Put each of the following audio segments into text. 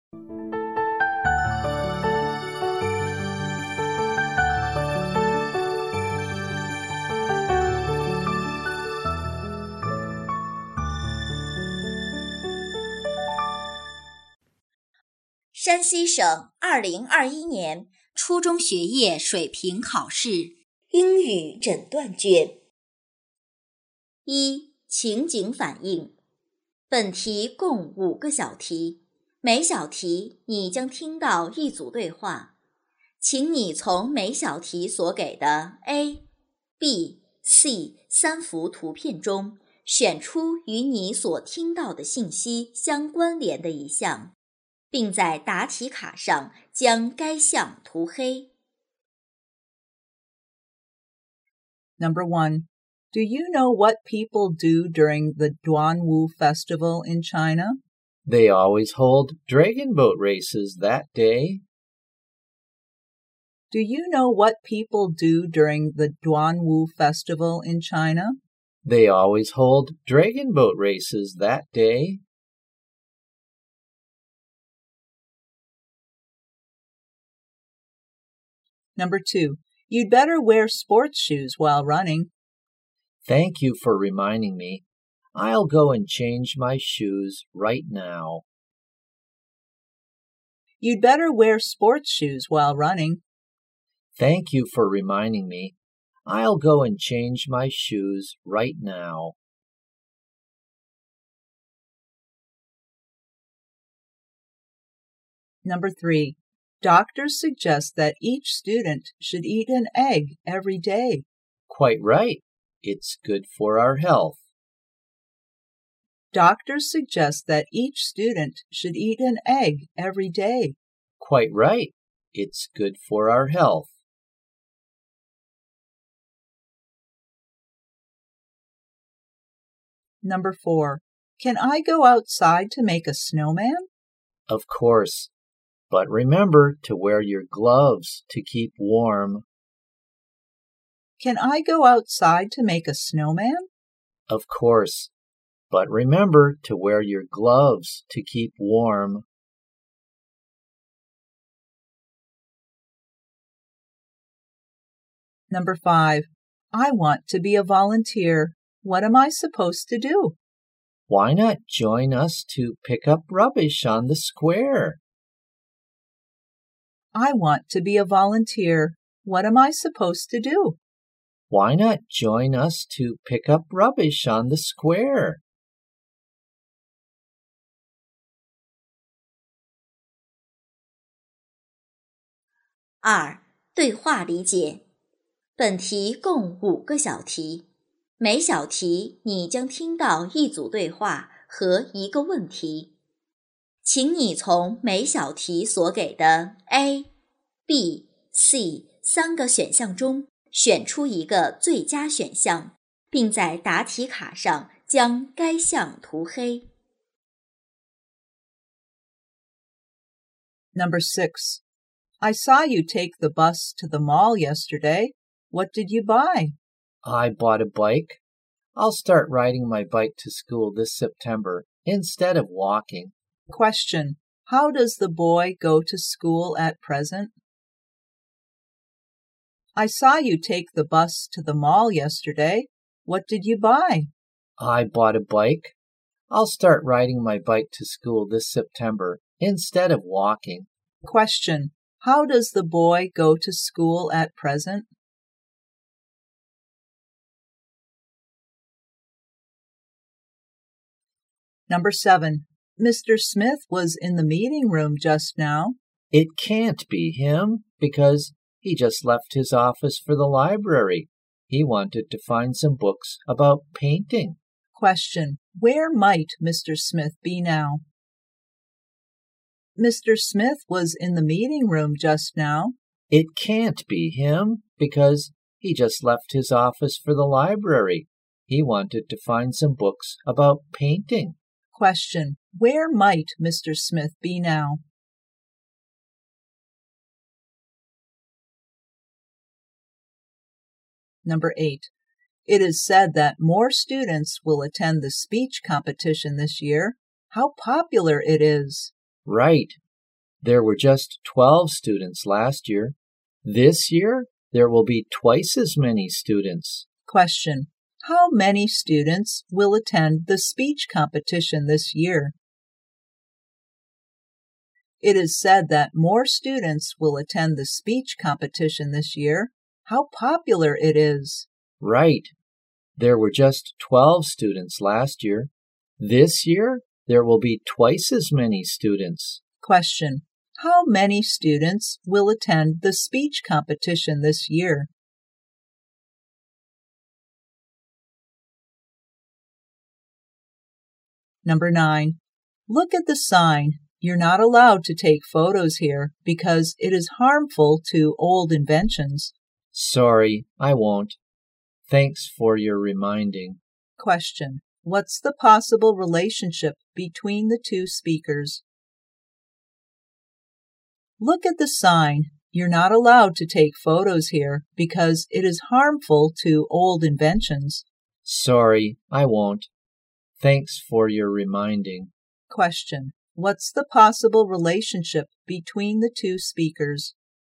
山西省2021年初中学业水平考试英语诊断卷。1. 情景反应。本题共5个小题，每小题你将听到一组对话，请你从每小题所给的 A、B、C 3幅图片中选出与你所听到的信息相关联的一项，并在答题卡上将该项涂黑。 Number 1. Do you know what people do during the Duanwu festival in China? They always hold dragon boat races that day. Do you know what people do during the Duanwu festival in China? They always hold dragon boat races that day. Number 2. You'd better wear sports shoes while running. Thank you for reminding me. I'll go and change my shoes right now. You'd better wear sports shoes while running. Thank you for reminding me. I'll go and change my shoes right now. Number 3. Doctors suggest that each student should eat an egg every day. Quite right. It's good for our health. Doctors suggest that each student should eat an egg every day. Quite right. It's good for our health. Number 4. Can I go outside to make a snowman? Of course. But remember to wear your gloves to keep warm. Can I go outside to make a snowman? Of course. But remember to wear your gloves to keep warm. Number 5. I want to be a volunteer. What am I supposed to do? Why not join us to pick up rubbish on the square? I want to be a volunteer. What am I supposed to do? Why not join us to pick up rubbish on the square? 2. 对话理解。本题共5个小题，每小题你将听到一组对话和一个问题，请你从每小题所给的 A、B、C 3个选项中选出一个最佳选项，并在答题卡上将该项涂黑。 Number 6. I saw you take the bus to the mall yesterday. What did you buy? I bought a bike. I'll start riding my bike to school this September instead of walking. Question. How does the boy go to school at present? I saw you take the bus to the mall yesterday. What did you buy? I bought a bike. I'll start riding my bike to school this September instead of walking. Question. How does the boy go to school at present? Number 7. Mr. Smith was in the meeting room just now. It can't be him because he just left his office for the library. He wanted to find some books about painting. Question. Where might Mr. Smith be now? Mr. Smith was in the meeting room just now. It can't be him because he just left his office for the library. He wanted to find some books about painting. Question. Where might Mr. Smith be now? Number 8. It is said that more students will attend the speech competition this year. How popular it is. Right. There were just 12 students last year. This year, there will be twice as many students. Question. How many students will attend the speech competition this year? It is said that more students will attend the speech competition this year. How popular it is. Right. There were just 12 students last year. This year, there will be twice as many students. Question. How many students will attend the speech competition this year? Number 9. Look at the sign. You're not allowed to take photos here because it is harmful to old inventions. Sorry, I won't. Thanks for your reminding. Question. What's the possible relationship between the two speakers? Look at the sign. You're not allowed to take photos here because it is harmful to old inventions. Sorry, I won't. Thanks for your reminding. Question. What's the possible relationship between the two speakers?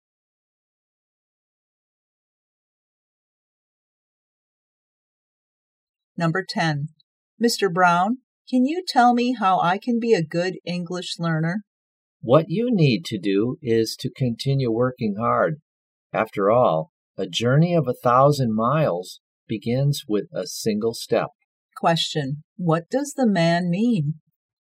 Number 10. Mr. Brown, can you tell me how I can be a good English learner? What you need to do is to continue working hard. After all, a journey of 1,000 miles begins with a single step. Question. What does the man mean?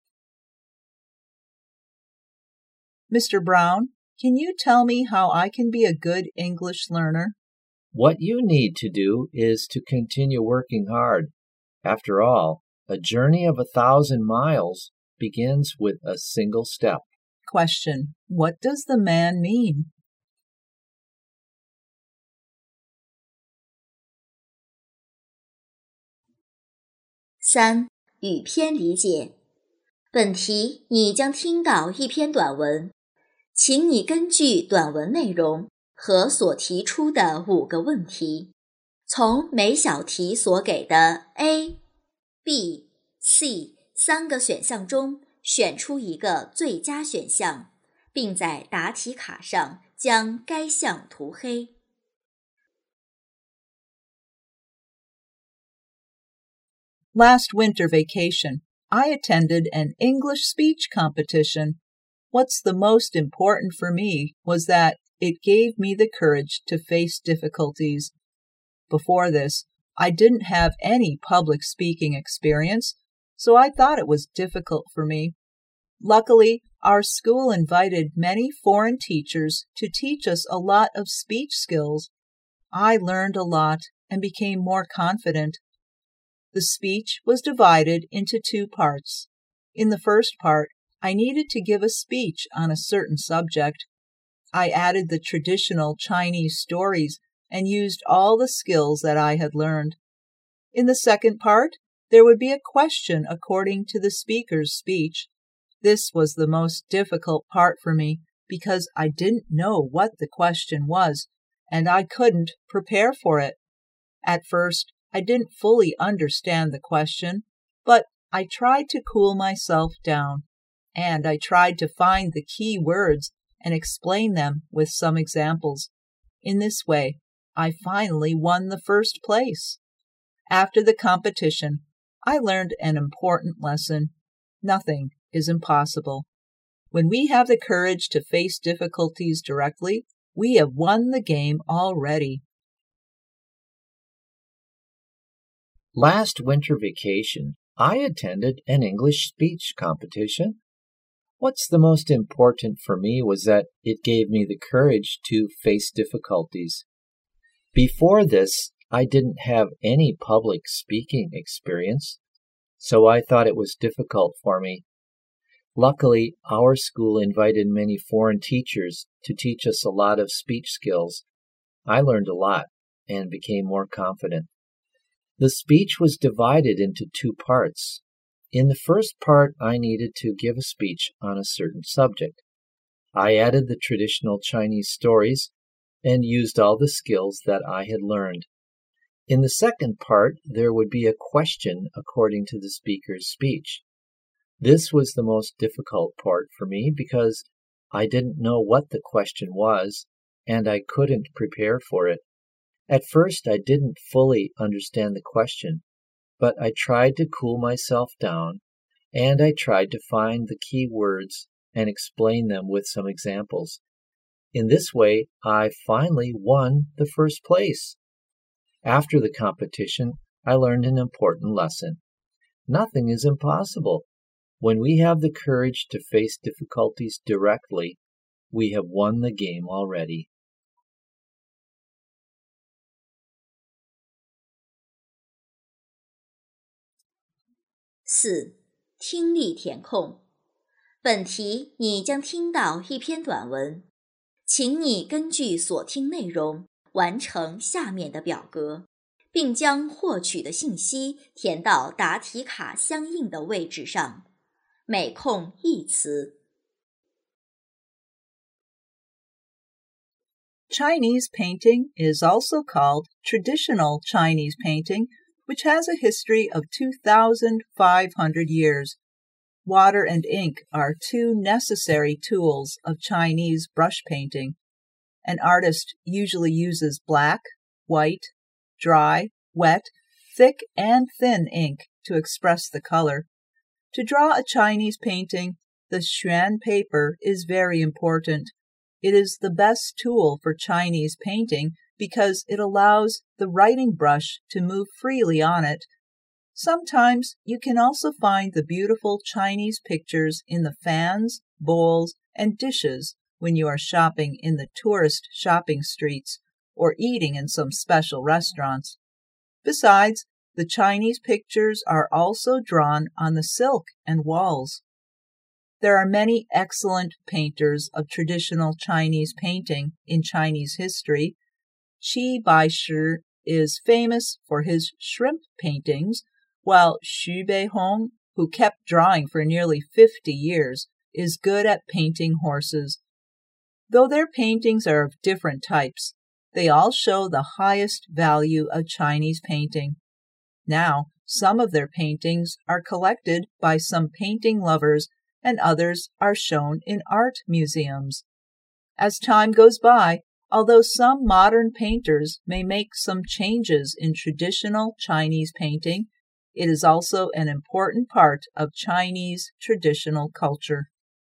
Mr. Brown, can you tell me how I can be a good English learner? What you need to do is to continue working hard. After all, a journey of 1,000 miles begins with a single step. Question. What does the man mean? 3. 语篇理解。本题你将听到一篇短文，请你根据短文内容和所提出的5个问题，从每小题所给的 A、B、C 3个选项中选出一个最佳选项，并在答题卡上将该项涂黑。 Last winter vacation, I attended an English speech competition. What's the most important for me was that it gave me the courage to face difficulties. Before this, I didn't have any public speaking experience, so I thought it was difficult for me. Luckily, our school invited many foreign teachers to teach us a lot of speech skills. I learned a lot and became more confident. The speech was divided into 2 parts. In the first part, I needed to give a speech on a certain subject. I added the traditional Chinese stories and used all the skills that I had learned. In the second part, there would be a question according to the speaker's speech. This was the most difficult part for me because I didn't know what the question was, and I couldn't prepare for it. At first, I didn't fully understand the question, but I tried to cool myself down, and I tried to find the key words and explain them with some examples. In this way, I finally won the first place. After the competition, I learned an important lesson. Nothing is impossible. When we have the courage to face difficulties directly, we have won the game already. Last winter vacation, I attended an English speech competition. What's the most important for me was that it gave me the courage to face difficulties. Before this, I didn't have any public speaking experience, so I thought it was difficult for me. Luckily, our school invited many foreign teachers to teach us a lot of speech skills. I learned a lot and became more confident. The speech was divided into 2 parts. In the first part, I needed to give a speech on a certain subject. I added the traditional Chinese stories and used all the skills that I had learned. In the second part, there would be a question according to the speaker's speech. This was the most difficult part for me because I didn't know what the question was, and I couldn't prepare for it. At first, I didn't fully understand the question, but I tried to cool myself down, and I tried to find the key words and explain them with some examples. In this way, I finally won the first place. After the competition, I learned an important lesson. Nothing is impossible. When we have the courage to face difficulties directly, we have won the game already. 4. 听力填空。本题你将听到一篇短文，请你根据所听内容完成下面的表格，并将获取的信息填到答题卡相应的位置上，每空一词。 Chinese painting is also called traditional Chinese painting, which has a history of 2,500 years. Water and ink are two necessary tools of Chinese brush painting. An artist usually uses black, white, dry, wet, thick, and thin ink to express the color. To draw a Chinese painting, the xuan paper is very important. It is the best tool for Chinese painting because it allows the writing brush to move freely on it. Sometimes you can also find the beautiful Chinese pictures in the fans, bowls, and dishes when you are shopping in the tourist shopping streets or eating in some special restaurants. Besides, the Chinese pictures are also drawn on the silk and walls. There are many excellent painters of traditional Chinese painting in Chinese history. Qi Baishi is famous for his shrimp paintings, while Xu Beihong, who kept drawing for nearly 50 years, is good at painting horses. Though their paintings are of different types, they all show the highest value of Chinese painting. Now, some of their paintings are collected by some painting lovers and others are shown in art museums. As time goes by, although some modern painters may make some changes in traditional Chinese painting, it is also an important part of Chinese traditional culture.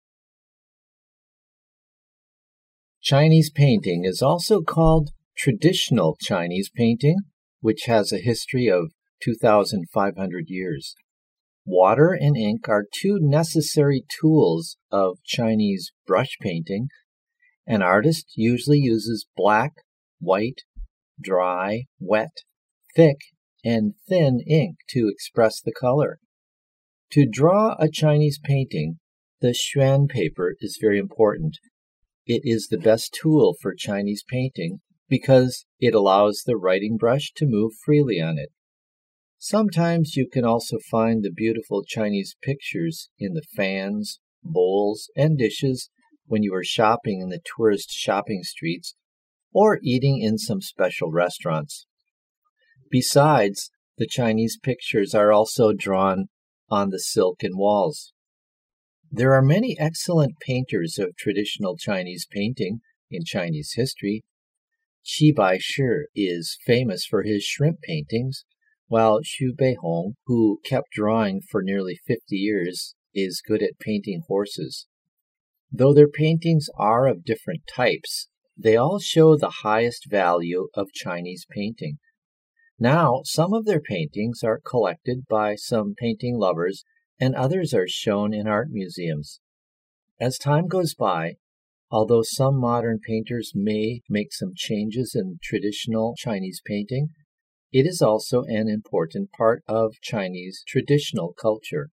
Chinese painting is also called traditional Chinese painting, which has a history of 2,500 years. Water and ink are two necessary tools of Chinese brush painting. An artist usually uses black, white, dry, wet, thick, and thin ink to express the color. To draw a Chinese painting, the xuan paper is very important. It is the best tool for Chinese painting because it allows the writing brush to move freely on it. Sometimes you can also find the beautiful Chinese pictures in the fans, bowls, and dishes when you are shopping in the tourist shopping streets or eating in some special restaurants. Besides, the Chinese pictures are also drawn on the silk and walls. There are many excellent painters of traditional Chinese painting in Chinese history. Qi Baishi is famous for his shrimp paintings, while Xu Beihong, who kept drawing for nearly 50 years, is good at painting horses. Though their paintings are of different types, they all show the highest value of Chinese painting. Now, some of their paintings are collected by some painting lovers, and others are shown in art museums. As time goes by, although some modern painters may make some changes in traditional Chinese painting, it is also an important part of Chinese traditional culture.